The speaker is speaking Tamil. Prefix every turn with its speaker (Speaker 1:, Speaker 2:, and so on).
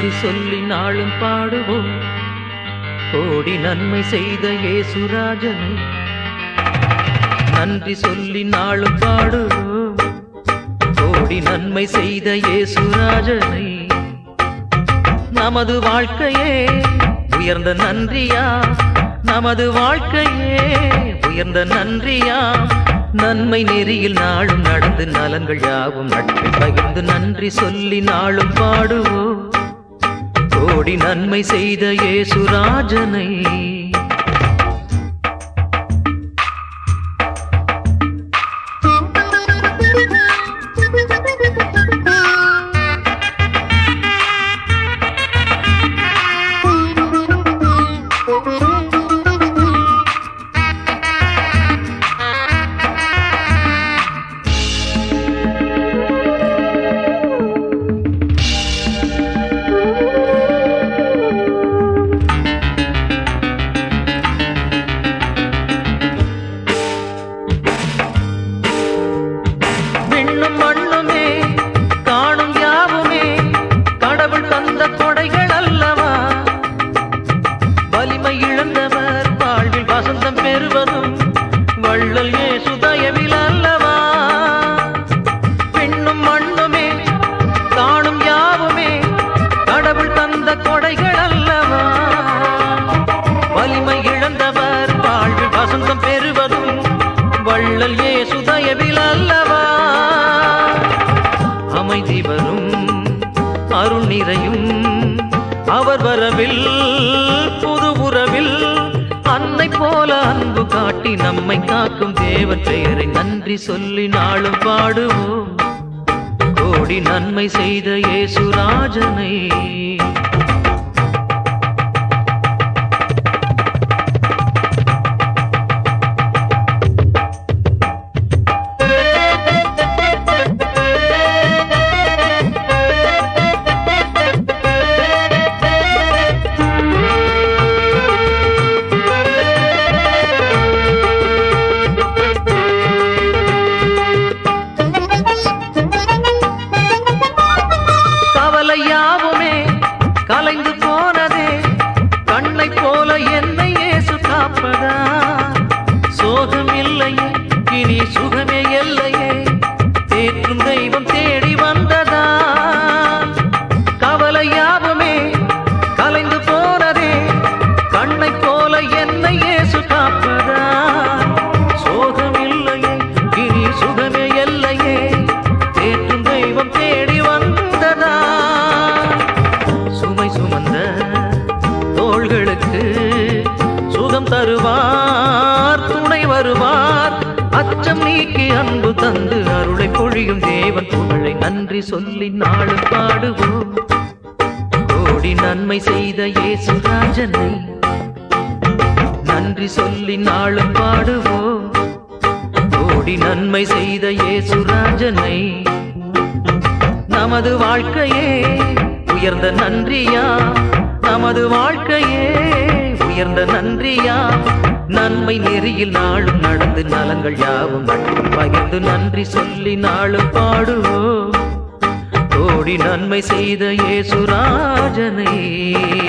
Speaker 1: நன்றி சொல்லி நாளும் பாடுவோம் கோடி நன்மை செய்த இயேசுராஜனை. நன்றி சொல்லி நாளும் பாடுவோம் கோடி நன்மை செய்த இயேசுராஜனை. நமது வாழ்க்கையே உயர்ந்த நன்றியா, நமது வாழ்க்கையே உயர்ந்த நன்றியா. நன்மை நெறியில் நாளும் நடந்து நலங்கள் யாவும் நட்பை பகிர்ந்து நன்றி சொல்லி நாளும் பாடுவோம் கோடி நன்மை செய்த இயேசுராஜனை. வள்ளல் இயேசு தயவில் அல்லவா. பெண்ணும் மண்ணுமே காணும் யாவுமே கடவுள் தந்த கொடைகள் அல்லவா. வலிமை இழந்தவர் வாழ்வில் வசந்தம் பெறுவதும் வள்ளல் இயேசு தயவில் அல்லவா. அமைதி வரும் அருள் நிறையும் அவர் வரவில் புது உறவில் அன்னை போல அன்பு காட்டி நம்மை காக்கும் தேவன் பெயரை நன்றி சொல்லி நாளும் பாடுவோம் கோடி நன்மை செய்த இயேசுராஜனை. யாவுமே கலைந்து போனதே கண்ணை போல என்னை இயேசு காப்பதா. சோகம் இல்லையே இனி சுகமே இல்லையே தேற்றும் தெய்வம் தேடி வந்ததா. கவலை யாவுமே கலைந்து போனதே கண்ணை போல என்னை இயேசு காப்பதா. சோகம் இல்லையே இனி சுகமே இல்லையே தேற்றும் தெய்வம் தேடி வந்ததா. சுமை சுமந்த தோள்களுக்கு சுகம் தருவார் துணை வருவார். அச்சம் நீக்கி அன்பு தந்து அருளை பொழியும் தேவன் புகழை நன்றி சொல்லி நாளும் பாடுவோம் கோடி நன்மை செய்த இயேசுராஜனை. நன்றி சொல்லி நாளும் பாடுவோம் கோடி நன்மை செய்த இயேசுராஜனை. நமது வாழ்க்கையே உயர்ந்த நன்றியா, நமது வாழ்க்கையே உயர்ந்த நன்றியா. நன்மை நெறியில் நாளும் நடந்து நலங்கள் யாவும் நட்பு பகிர்ந்து நன்றி சொல்லி நாளும் பாடுவோம் கோடி நன்மை செய்த இயேசுராஜனை.